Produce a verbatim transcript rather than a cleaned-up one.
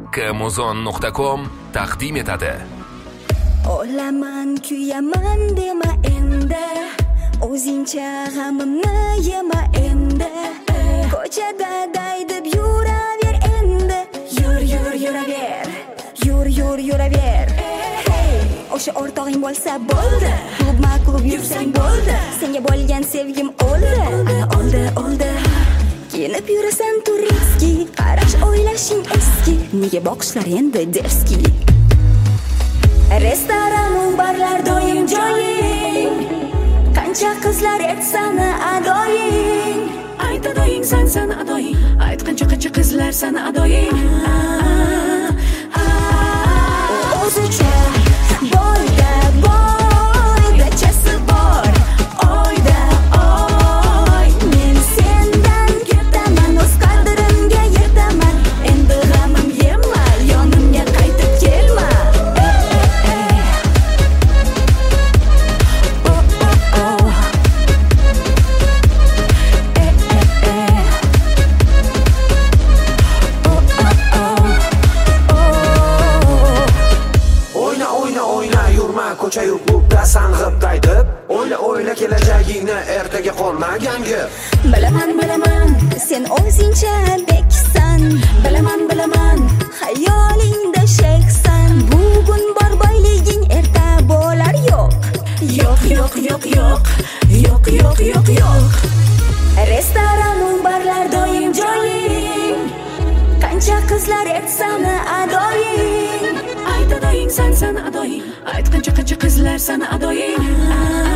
Kmuzon nuqta com taqdim etadi. Olaman kuyaman dema endi, o'zingcha g'amimni yema endi. Ko'chada daydib yuraver endi, yur yur yuraver, yur yur yuraver. O'sha o'rtog'ing bo'lsa bo'ldi, klubma klub yursang bo'ldi. Senga bo'lgan sevgim o'ldi, ana oldi oldi. Kelib yurasan turistki, qarash o'ylashing eski. Nega boqishlar endi derski? Restoran, barlar doim joying. Qancha qizlar etsani adoying. Aytadoying san san adoying. Ayt qancha qancha qizlar sana adoying. O'zicha boyda boyda chasi bor. Oyda oy men sendan ketaman, o'z qadrimga yetaman. Endi g'amim yema, yonimga qaytib kelma. Ko'cha-yu klubda sang'ib daydib, o'yla o'yla kelajagingni ertaga qolmagan gap. Bilaman bilaman sen o'zingcha beksan, bilaman bilaman xayolingda sheksan. Bugun bor boyliging erta bo'lar yo'q. Yo'q yo'q yo'q yo'q, yo'q yo'q yo'q yo'q. Restoran, barlar doim joying. Qancha qizlar etsani adoying. Aytadoying san san adoying. Ayt qancha qancha qizlar sana adoying.